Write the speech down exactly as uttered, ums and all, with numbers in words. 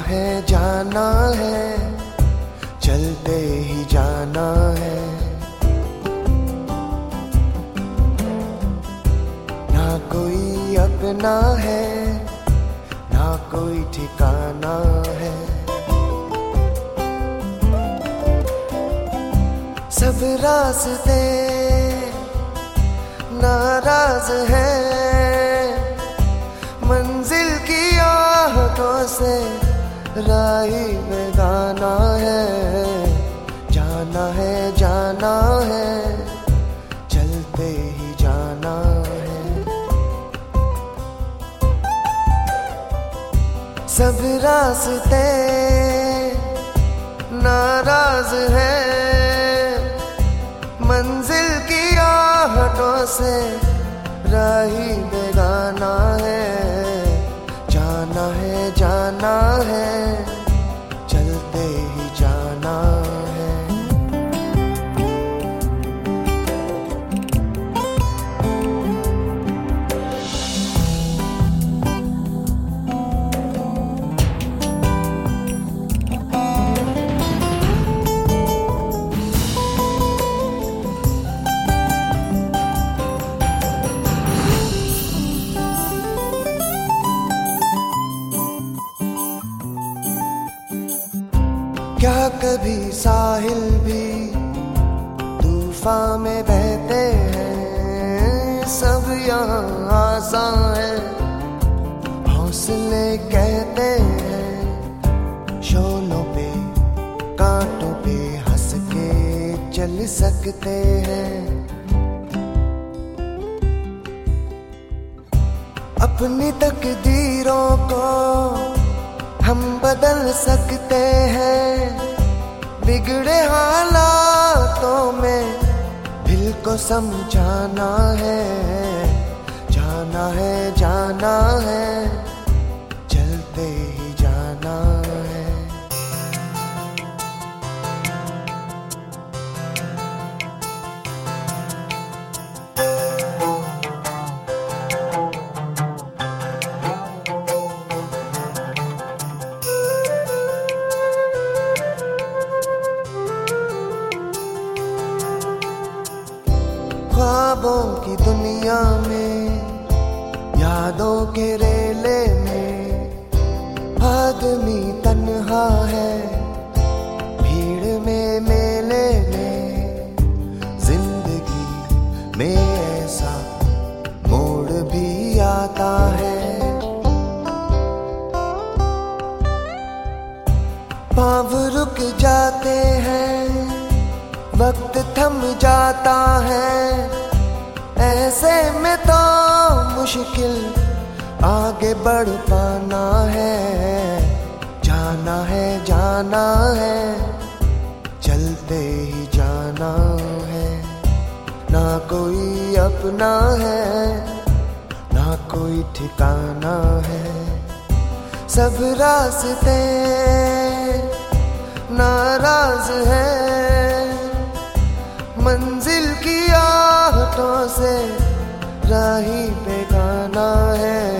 है जाना है, चलते ही जाना है। ना कोई अपना है, ना कोई ठिकाना है। सब रास्ते नाराज हैं, मंजिल की आहटों से राही बेगाना है। जाना है जाना है, चलते ही जाना है। सब रास्ते नाराज हैं, मंजिल की आहटों से राही बेगाना है। जाना है जाना है, चलते ही जाना है। क्या कभी साहिल भी तूफान में बहते हैं? सब यहाँ आसान है, हौसले कहते हैं। शोलों पे कांटों पे हंस के चल सकते हैं। अपनी तकदीरों को हम बदल सकते हैं। बिगड़े हालातों में दिल को समझाना है। जाना है जाना है, चलते ही जाना है। ख्वाबों की दुनिया में, यादों के रेले में आदमी तन्हा है। भीड़ में मेले में जिंदगी में ऐसा मोड़ भी आता है। पाँव रुक जाते हैं, वक्त थम जाता है। ऐसे में तो मुश्किल आगे बढ़ पाना है। जाना है जाना है, चलते ही जाना है। ना कोई अपना है, ना कोई ठिकाना है। सब रास्ते नाराज हैं, मंजिल की आहटों से राही बेगाना है।